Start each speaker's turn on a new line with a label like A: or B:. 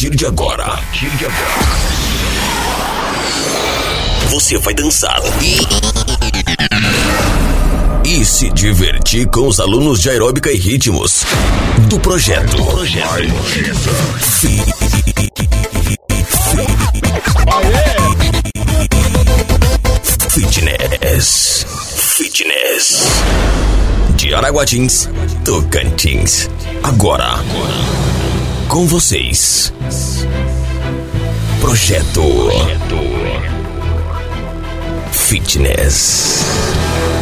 A: partir de agora, você vai dançar e se divertir com os alunos de aeróbica e ritmos do projeto Fitness de Araguatins, Tocantins. Agora com vocês, Projeto Fitness.